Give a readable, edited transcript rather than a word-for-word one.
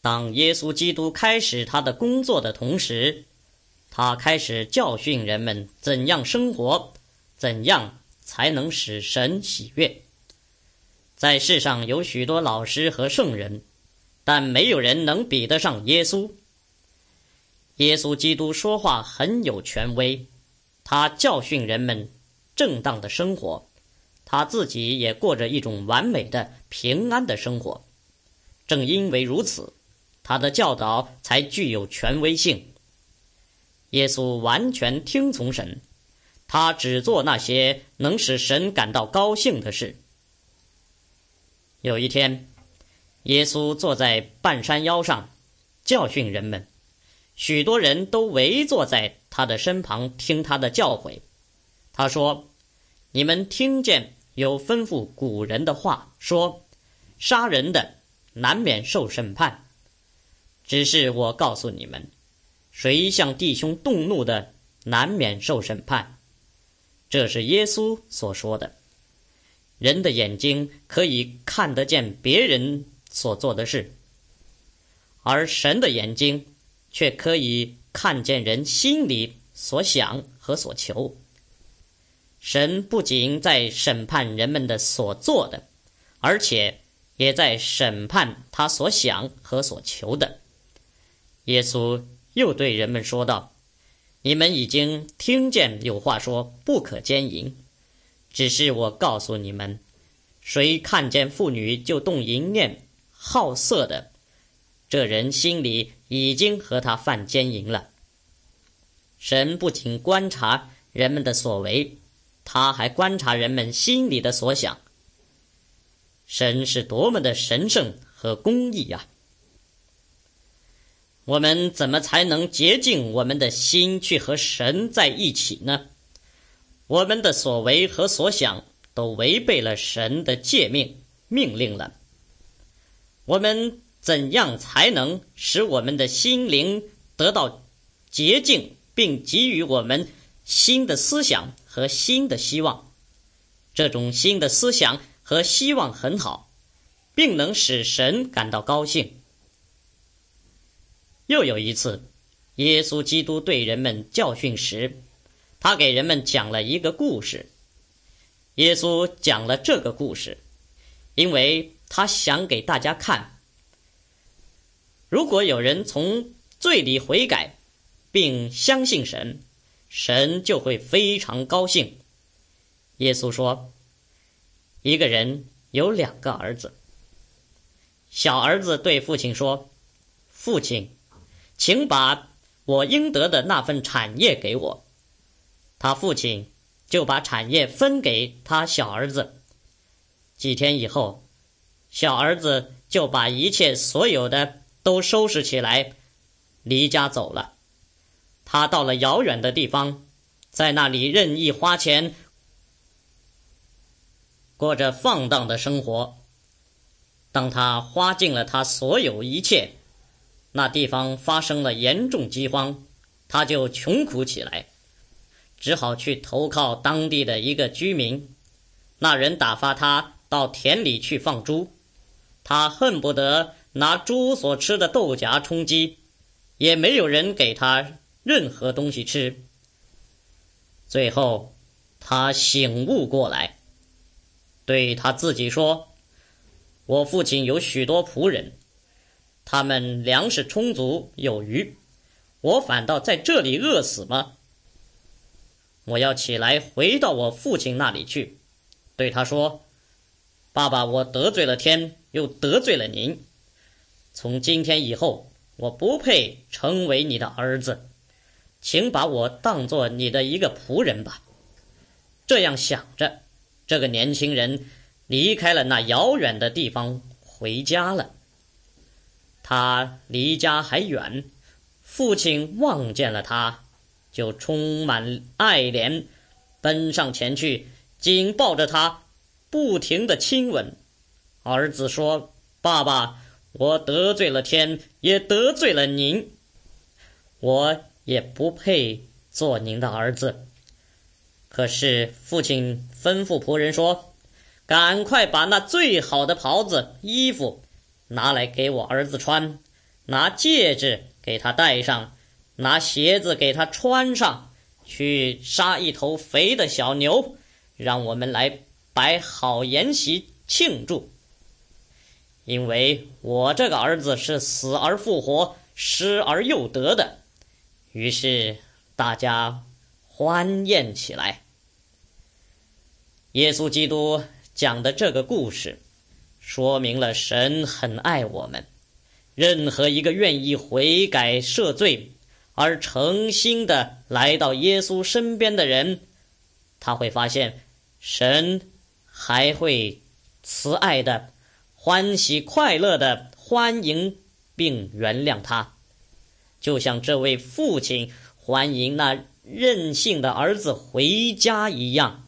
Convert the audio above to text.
当耶稣基督开始他的工作的同时，他开始教训人们怎样生活，怎样才能使神喜悦。在世上有许多老师和圣人，但没有人能比得上耶稣。耶稣基督说话很有权威，他教训人们正当的生活，他自己也过着一种完美的平安的生活。正因为如此，他的教导才具有权威性。耶稣完全听从神，他只做那些能使神感到高兴的事。有一天，耶稣坐在半山腰上教训人们，许多人都围坐在他的身旁听他的教诲。他说：你们听见有吩咐古人的话，说杀人的难免受审判。只是我告诉你们，谁向弟兄动怒的难免受审判。这是耶稣所说的。人的眼睛可以看得见别人所做的事，而神的眼睛却可以看见人心里所想和所求。神不仅在审判人们的所做的，而且也在审判他所想和所求的。耶稣又对人们说道：你们已经听见有话说不可奸淫，只是我告诉你们，谁看见妇女就动淫念好色的，这人心里已经和他犯奸淫了。神不仅观察人们的所为，他还观察人们心里的所想。神是多么的神圣和公义啊！我们怎么才能洁净我们的心去和神在一起呢？我们的所为和所想都违背了神的诫命令了。我们怎样才能使我们的心灵得到洁净，并给予我们新的思想和新的希望？这种新的思想和希望很好，并能使神感到高兴。又有一次，耶稣基督对人们教训时，他给人们讲了一个故事。耶稣讲了这个故事，因为他想给大家看，如果有人从罪里悔改，并相信神，神就会非常高兴。耶稣说，一个人有2个儿子，小儿子对父亲说：父亲，请把我应得的那份产业给我。他父亲就把产业分给他小儿子。几天以后，小儿子就把一切所有的都收拾起来，离家走了。他到了遥远的地方，在那里任意花钱，过着放荡的生活。当他花尽了他所有一切，那地方发生了严重饥荒，他就穷苦起来，只好去投靠当地的一个居民。那人打发他到田里去放猪，他恨不得拿猪所吃的豆荚充饥，也没有人给他任何东西吃。最后他醒悟过来，对他自己说：我父亲有许多仆人，他们粮食充足有余，我反倒在这里饿死吗？我要起来回到我父亲那里去，对他说：爸爸，我得罪了天，又得罪了您。从今天以后，我不配成为你的儿子，请把我当作你的一个仆人吧。这样想着，这个年轻人离开了那遥远的地方，回家了。他离家还远，父亲望见了他，就充满爱怜，奔上前去，紧抱着他，不停地亲吻。儿子说：爸爸，我得罪了天，也得罪了您，我也不配做您的儿子。可是父亲吩咐仆人说：赶快把那最好的袍子、衣服拿来给我儿子穿， 拿戒指给他戴上，拿鞋子给他穿上，去杀一头肥的小牛，让我们来摆好筵席庆祝。因为我这个儿子是死而复活，失而又得的。于是大家欢宴起来。耶稣基督讲的这个故事，说明了神很爱我们，任何一个愿意悔改赦罪而诚心的来到耶稣身边的人，他会发现神还会慈爱的、欢喜快乐的欢迎并原谅他，就像这位父亲欢迎那任性的儿子回家一样。